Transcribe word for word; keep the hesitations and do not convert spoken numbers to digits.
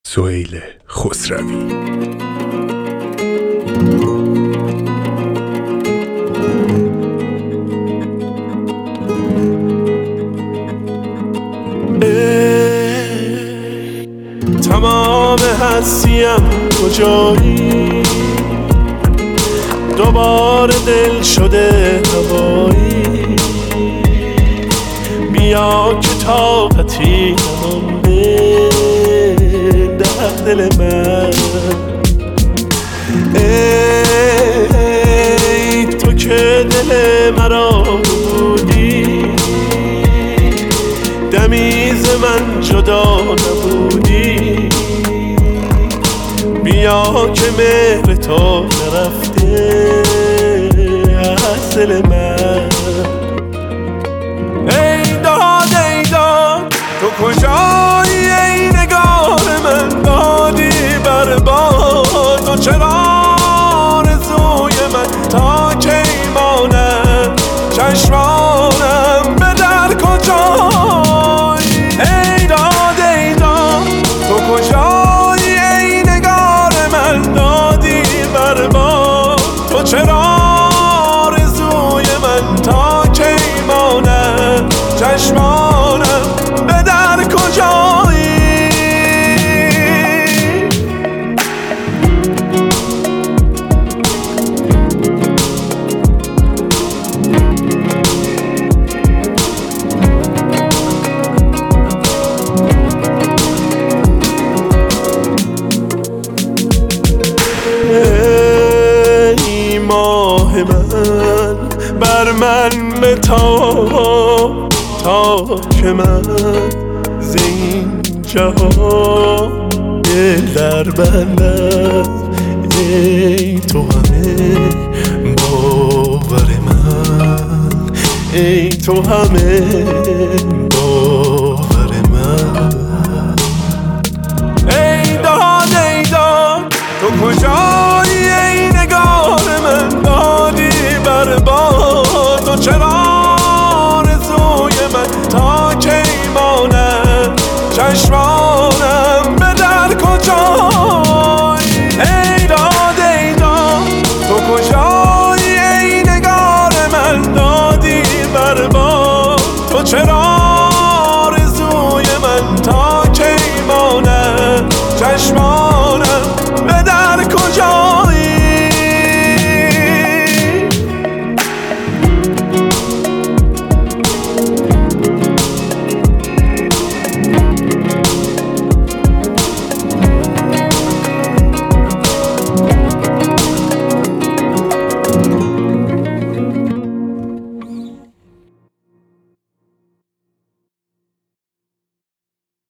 سهیل خسروی. تمام هستیم کجایی، دوباره دل شده هوایی، بیا که طاقتی نمانده در دل من. ای تو که دل مرا بودی، دمی ز من جدا نبودی، بیا که مهر تو نرفته از دل من. ای داد ای داد تو کجایی، ای نگار من دادی برباد، تو چرا آرزوی من تا کی ماند، چشمانم به در کجایی. ای داد ای داد تو کجایی، ای نگار من دادی برباد، تو چرا آرزوی من تا کی ماند، چشمانم به در کجایی. ای ماه من بر من بتاب تا که من زین جهان دل در بندم. ای تو همه باور من، ای تو همه